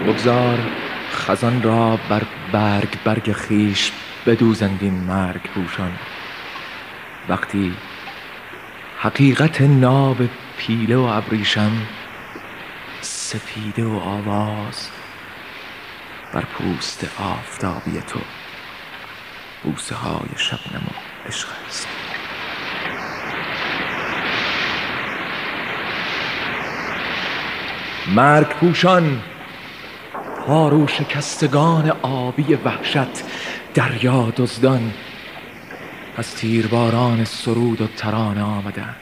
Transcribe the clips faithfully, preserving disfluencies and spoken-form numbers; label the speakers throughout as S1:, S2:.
S1: بگذار خزان را بر برگ برگ خیش بدوزند این مرگ پوشان. وقتی حقیقت ناب پیله و ابریشم سپیده و آواز بر پوست آفتابی تو بوسه های شبنم و عشق است. مرگ پوشان، پارو شکستگان آبی وحشت، دریا دزدان از تیرباران سرود و ترانه آمدند.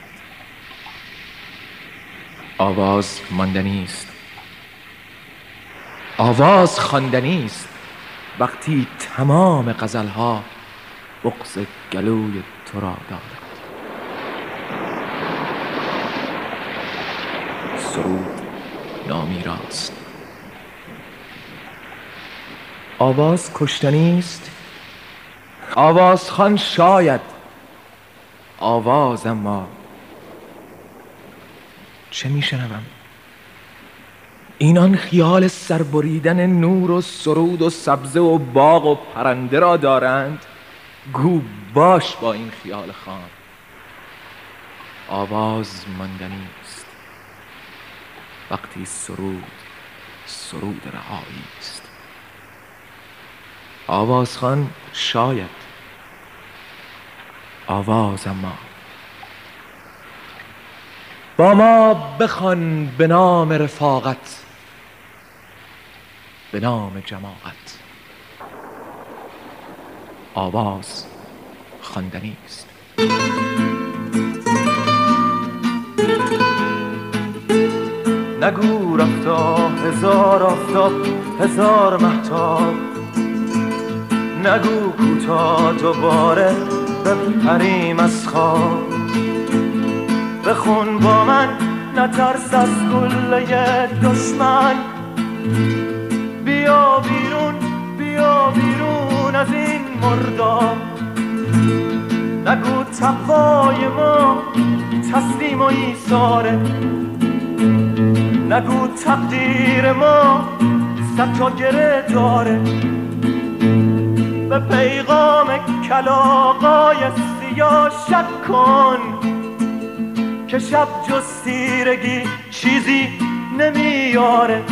S1: آواز ماندنی است، آواز خواندنی است. وقتی تمام غزلها بغض گلوی تو را دارد. سرود نامیراست. آواز کشتنی است. آواز خوان شاید، آواز اما چه میشنوم؟ اینان خیال سربریدن نور و سرود و سبزه و باغ و پرنده را دارند. گو باش با این خیال خام. آواز ماندنی است. وقتی سرود سرود رهایی است. آواز خوان شاید، آواز اما با ما بخوان به نام رفاقت، به نام جماعت. آواز خواندنی است. نگو رفتا هزار آفتاب هزار مهتاب، نگو کوتا دوباره بپریم از خواب. بخون با من نترس از گله دشمن، بیا بیرون بیا بیرون از این مرداب. نگو تقوای ما تسلیم و ایثاره، نگو تقدیر ما صد تا گره داره. به پیغام کلاغای سیاه شک کن که شب جز تیرگی چیزی نمیاره.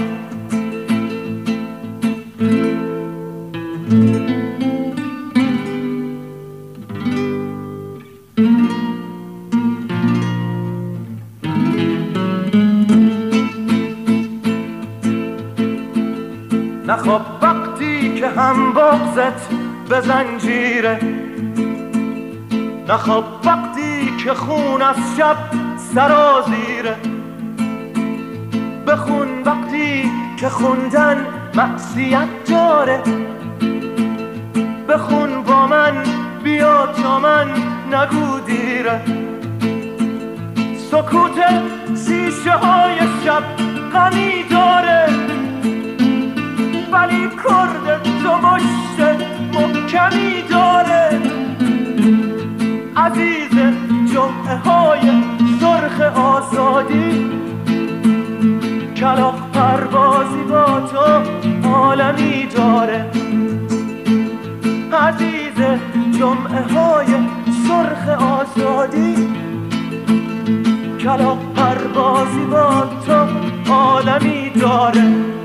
S1: نخواب وقتی که هم بغضت به زنجیره، نخواب وقتی که خون از شب سرازیره. بخون وقتی که خوندن معصیت داره. بخون با من بیا تا من نگو دیره. سکوت شیشه های شب غمی داره، ولی کرد تو مشت محکمی داره. عزیز جمعه های سرخ آزادی، کلاغ پروازی با تو عالمی داره. عزیز جمعه های سرخ آزادی، کلاغ پروازی با تو عالمی داره.